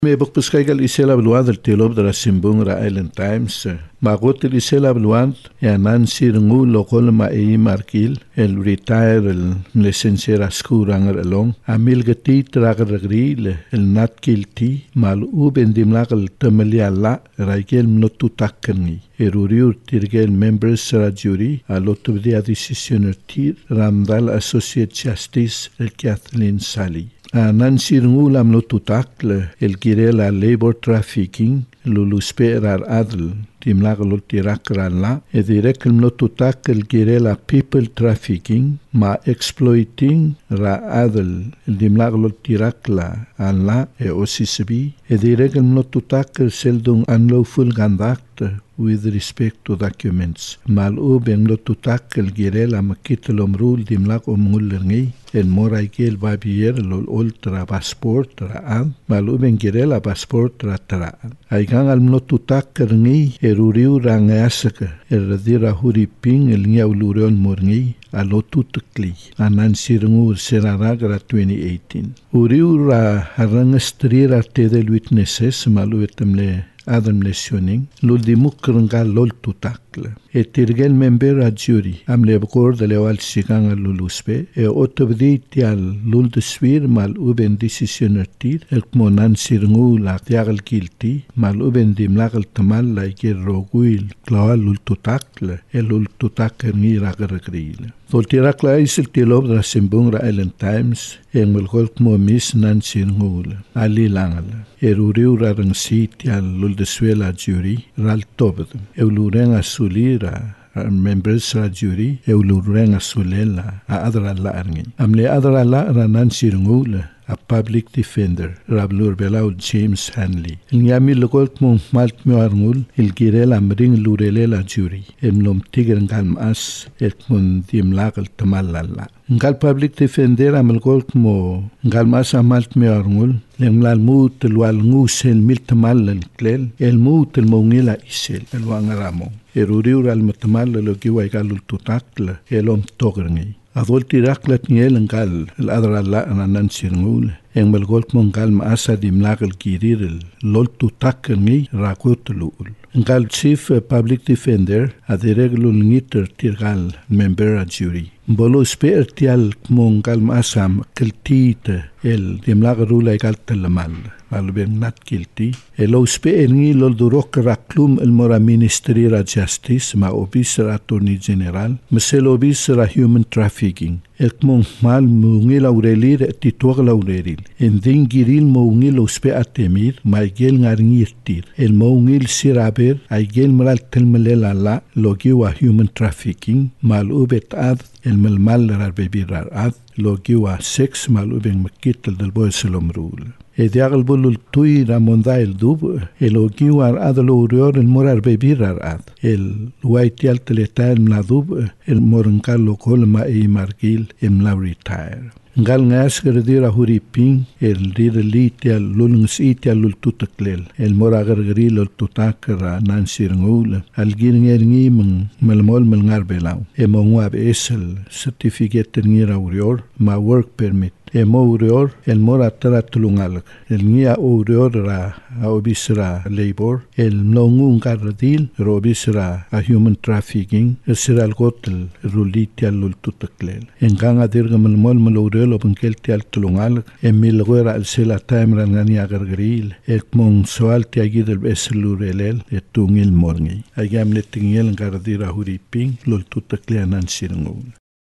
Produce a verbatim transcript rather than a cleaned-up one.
Me bukpuskaigal isela bluad el tilob de la Simbung ra Island Times. Magot el isela bluad ya Nancy Rungu lokol ma e markil el retire el licenciera skuranger along amil gati tragragri el nat kilti mal u bendimlag el temeliala raigel mnotu takkengi eruriur tirgel members ra jury a lotubdia decisioner tir ramdal associate justice el Kathleen Sally. Nancy Rungu lam lotutak el girela labor trafficking lulusperar adl timlaglo tirakranla e direk el lotutak el girela people trafficking ma exploiting ra adl el dimlaglo tirakla anla e osisbi e direk el lotutak el seldung unlawful conduct with respect to documents mal uben lotutak el girela makitlom rule dimlag omulngi el moraigel babier lol ultra passport ra an mal uben girela passport ra tra aigan al lotutak ngi eruriu rangasaka eradira huriping el nyauluron morngi alotutukli anan sirngur seraragra twenty eighteen uriu ra harangastrira tedel witnesses malu etemle Adam lesioning lul dimukrangal lol tutakle e tirgel member a jury am le bkor de lewal sigang luluspe e otobdi tial lul de swir mal uben decisioner tir el monan sirngu la tiagal guilty mal uben dimlagal tamal la ger roguil klawal lul tutakle e lul tutakle ni ragragrile Voltirakla is el tilob de la Simbung ra Island Times en melgol mo mis nan sirngul ali langal eruriu rarang sit al lul de suela jury ral tobd euluren asulira members ra jury euluren asulela a adra la arngi amle adra la ranan sirngul a public defender Rablur Belau James Hanley. El nyami logolt mo malt mo arngul el girel amring lurele la jury. El nom tigren galm as el mon dim lagal tamalala. Ngal public defender am logolt mo galm as amalt mo arngul lem lal mut el wal ngus el mil tamal el klel el mut el mongila isel el wangaramo. Eruriur al matamal lo giwa galul tutakla el om togrengi. Adol tiraklat niel ngal el adra la anan sirngul en melgol mongal ma asa dimlag el girir el lol tutak ngi rakotlul ngal chief public defender adireglu ngiter tirgal member a jury bolo speer tial mongal ma asam keltite el dimlag rula gal talamal alben nat kilti el ospe ngi lol durok raklum el mora ministry ra justice ma officer attorney general mesel officer human trafficking el mong mal mungil aurelir titog laurelir en dingiril mungil ospe atemir maigel ngarngirtir el mungil siraber aigel malal telmelela la logiwa human trafficking mal ubet ad el malmal rar bebirar ad logiwa sex mal uben makitel del boyselom rule e diagal bulul tui ramonda el dub el ogiwar adlo urior el morar bebirar ad el waitial teletal mladub el morankalo kolma e margil em la retire ngal ngas gerdira huriping el dir litial lulungs itial lul tutaklel el moragar gril ul tutakra nansir ngul al girnger ngim melmol melngar belau e mongwab esel certificate ngira urior ma work permit e mourior el mora tratulungal el nia urior ra obisra labor el nongun gardil robisra a human trafficking el siral gotel rulitial lul tutaklel en ganga dirgamel mol meluriol openkel tial tulungal en milgora el sela timra ngania gargril el mon soal tiagid el beslurelel et tungil morngi ayam letingel gardira huriping lul tutakleanan sirngu